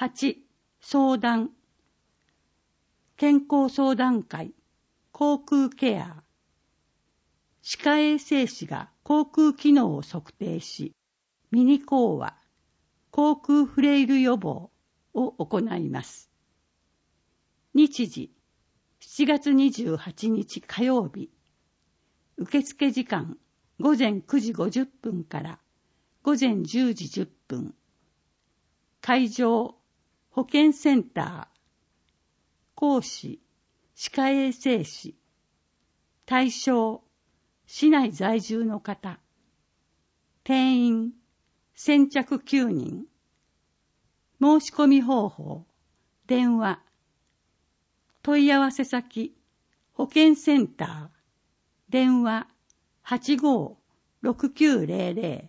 8、相談。健康相談会、口腔ケア。歯科衛生士が口腔機能を測定し、ミニ講話、口腔フレイル予防を行います。日時、7月28日火曜日。受付時間、午前9時50分から午前10時10分。会場、保健センター。講師、歯科衛生士。対象、市内在住の方。定員、先着9人。申し込み方法、電話。問い合わせ先、保健センター。電話、85-6900。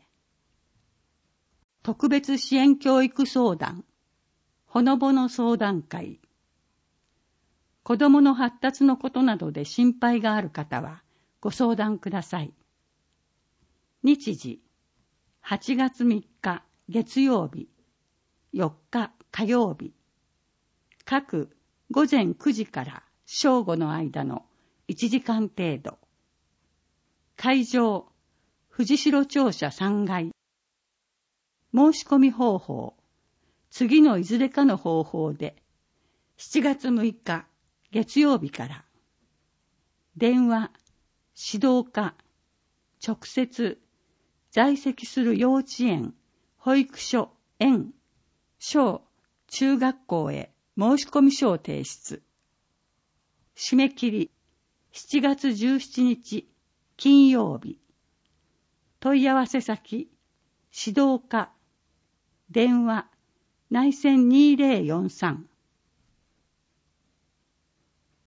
特別支援教育相談、ほのぼの相談会。子どもの発達のことなどで心配がある方はご相談ください。日時、8月3日月曜日、4日火曜日。各午前9時から正午の間の1時間程度。会場、藤代庁舎3階。申し込み方法、次のいずれかの方法で、7月6日月曜日から。電話、指導課、直接、在籍する幼稚園、保育所、園、小、中学校へ申し込み書を提出。締め切り、7月17日金曜日。問い合わせ先、指導課、電話、内線2043